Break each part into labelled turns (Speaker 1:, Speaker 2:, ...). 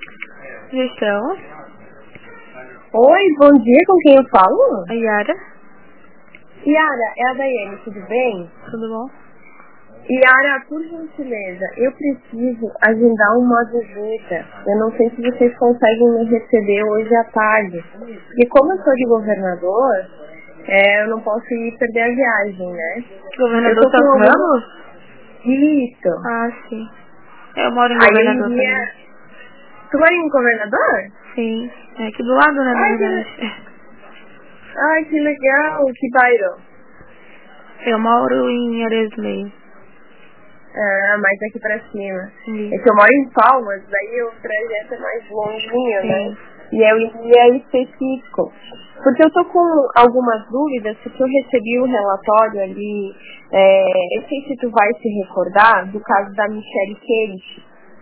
Speaker 1: Gestão.
Speaker 2: Oi, bom dia, com quem eu falo?
Speaker 1: A Yara.
Speaker 2: Yara, é a Daiane, tudo bem?
Speaker 1: Tudo bom?
Speaker 2: Yara, por gentileza, eu preciso agendar uma visita. Eu não sei se vocês conseguem me receber hoje à tarde. Porque como eu sou de governador, eu não posso ir perder a viagem, né?
Speaker 1: Governador
Speaker 2: Eu tô com
Speaker 1: Celso Ramos?
Speaker 2: Isso.
Speaker 1: Ah, sim. Eu moro em
Speaker 2: Aí eu
Speaker 1: Governador
Speaker 2: iria...
Speaker 1: também.
Speaker 2: Tu mora em governador?
Speaker 1: Sim. É aqui do lado, né, na verdade.
Speaker 2: Ai, que legal, que bairro.
Speaker 1: Eu moro em Areias do Meio.
Speaker 2: Ah, mais aqui pra cima.
Speaker 1: Sim.
Speaker 2: É que eu moro em Palmas, daí o trajeto é mais longinho, né?
Speaker 1: Sim.
Speaker 2: E eu iria específico. Porque eu tô com algumas dúvidas, porque eu recebi o relatório ali, eu sei se tu vai se recordar do caso da Michelle Kate.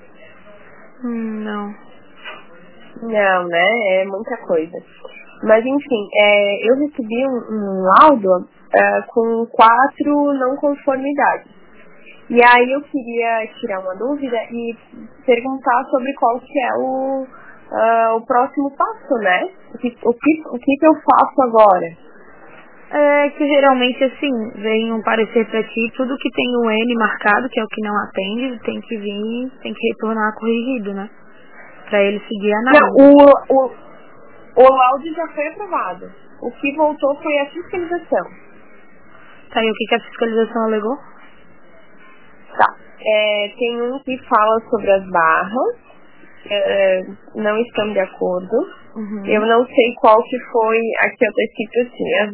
Speaker 1: Não.
Speaker 2: Não, né? É muita coisa. Mas enfim, eu recebi um laudo com 4 não conformidades. E aí eu queria tirar uma dúvida e perguntar sobre qual que é o próximo passo, né? O que eu faço agora?
Speaker 1: É que geralmente assim, vem um parecer pra ti, tudo que tem o N marcado, que é o que não atende, tem que vir, tem que retornar corrigido, né? Pra ele seguir a análise.
Speaker 2: Não, o laudo já foi aprovado. O que voltou foi a fiscalização.
Speaker 1: Tá, e o que a fiscalização alegou?
Speaker 2: Tá. Tem um que fala sobre as barras. Não estamos de acordo.
Speaker 1: Uhum.
Speaker 2: Eu não sei qual que foi, aqui eu tô escrito assim, as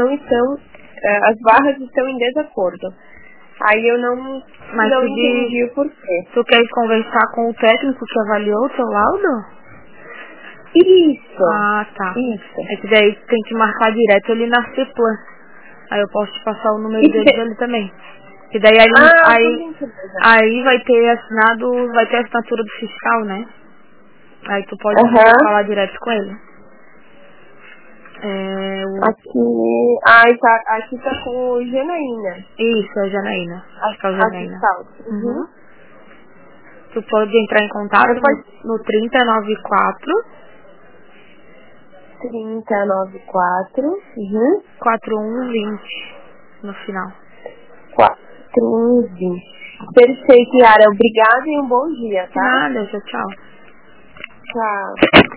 Speaker 2: barras estão em desacordo. Aí eu não entendi o porquê.
Speaker 1: Tu queres conversar com o técnico que avaliou o teu laudo?
Speaker 2: Isso.
Speaker 1: Ah, tá.
Speaker 2: Isso.
Speaker 1: É que daí tu tem que marcar direto ali na Ceplan. Aí eu posso te passar o número deles ali também. E daí aí vai ter assinado, vai ter a assinatura do fiscal, né? Aí tu pode falar direto com ele.
Speaker 2: Aqui tá com o Janaína.
Speaker 1: Isso, é a Janaína. Acho que é o Janaína.
Speaker 2: Uhum.
Speaker 1: Tu pode entrar em contato no 3094 4120 no final.
Speaker 2: 4120. Perfeito, Yara. Obrigada e um bom dia, tá?
Speaker 1: Nada, tchau.
Speaker 2: Tchau.